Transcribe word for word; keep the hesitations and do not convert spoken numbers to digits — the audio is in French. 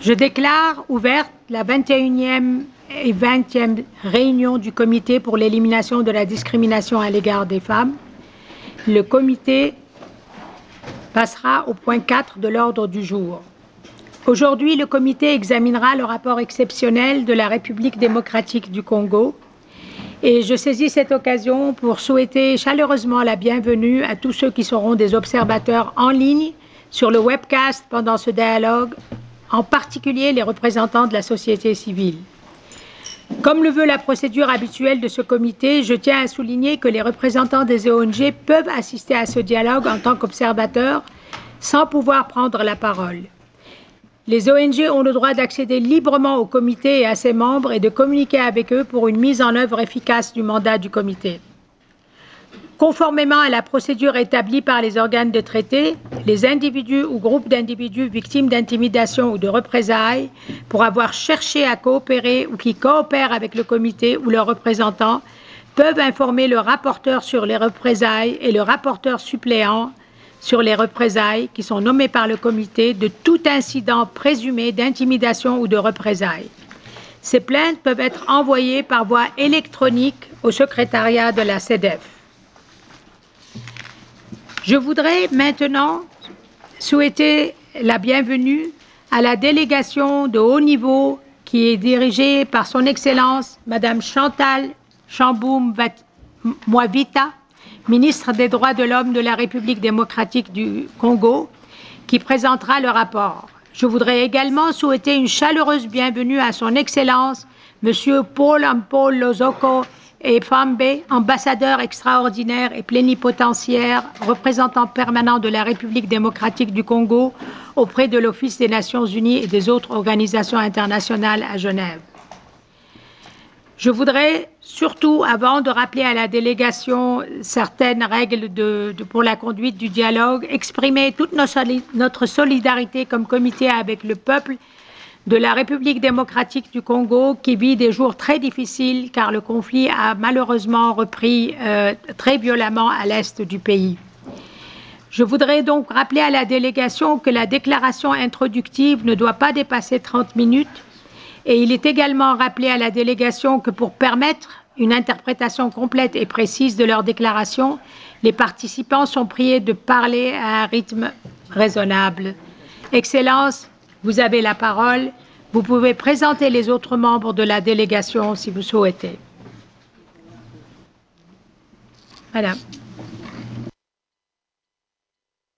Je déclare ouverte la vingt et unième et vingtième réunion du comité pour l'élimination de la discrimination à l'égard des femmes. Le comité passera au point quatre de l'ordre du jour. Aujourd'hui, le comité examinera le rapport exceptionnel de la République démocratique du Congo et je saisis cette occasion pour souhaiter chaleureusement la bienvenue à tous ceux qui seront des observateurs en ligne sur le webcast pendant ce dialogue, en particulier les représentants de la société civile. Comme le veut la procédure habituelle de ce comité, je tiens à souligner que les représentants des O N G peuvent assister à ce dialogue en tant qu'observateurs sans pouvoir prendre la parole. Les O N G ont le droit d'accéder librement au comité et à ses membres et de communiquer avec eux pour une mise en œuvre efficace du mandat du comité. Conformément à la procédure établie par les organes de traité, les individus ou groupes d'individus victimes d'intimidation ou de représailles pour avoir cherché à coopérer ou qui coopèrent avec le comité ou leurs représentants peuvent informer le rapporteur sur les représailles et le rapporteur suppléant sur les représailles qui sont nommés par le comité de tout incident présumé d'intimidation ou de représailles. Ces plaintes peuvent être envoyées par voie électronique au secrétariat de la C E D E F. Je voudrais maintenant souhaiter la bienvenue à la délégation de haut niveau qui est dirigée par son Excellence Madame Chantal Chamboum-Mwavita, ministre des Droits de l'Homme de la République démocratique du Congo, qui présentera le rapport. Je voudrais également souhaiter une chaleureuse bienvenue à son Excellence Monsieur Paul Ampol Lozoko et Fambe, ambassadeur extraordinaire et plénipotentiaire, représentant permanent de la République démocratique du Congo auprès de l'Office des Nations unies et des autres organisations internationales à Genève. Je voudrais surtout, avant de rappeler à la délégation certaines règles de, de, pour la conduite du dialogue, exprimer toute nos soli- notre solidarité comme comité avec le peuple de la République démocratique du Congo qui vit des jours très difficiles car le conflit a malheureusement repris euh, très violemment à l'est du pays. Je voudrais donc rappeler à la délégation que la déclaration introductive ne doit pas dépasser trente minutes et il est également rappelé à la délégation que pour permettre une interprétation complète et précise de leur déclaration, les participants sont priés de parler à un rythme raisonnable. Excellence, vous avez la parole. Vous pouvez présenter les autres membres de la délégation si vous souhaitez. Madame.